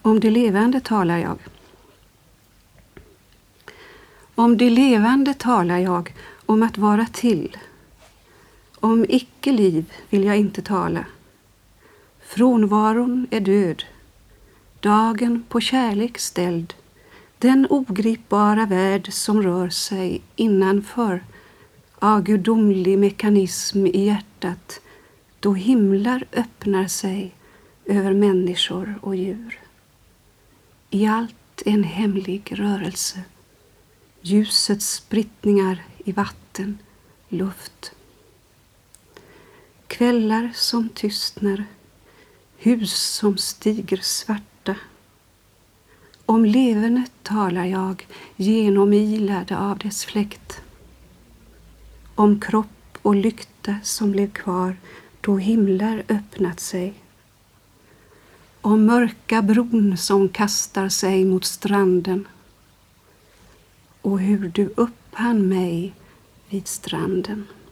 Om det levande talar jag. Om det levande talar jag, om att vara till. Om icke-liv vill jag inte tala. Frånvaron är död, dagen på kärlek ställd, den ogripbara värld som rör sig innanför, av gudomlig mekanism i hjärtat, då himlar öppnar sig över människor och djur. I allt en hemlig rörelse, ljusets sprittningar i vatten, luft. Kvällar som tystnar, hus som stiger svarta. Om levernet talar jag, genomilad av dess fläkt. Om kropp och lykta som blev kvar, då himlar öppnat sig. Om mörka bron som kastar sig mot stranden. Och hur du upphann mig vid stranden.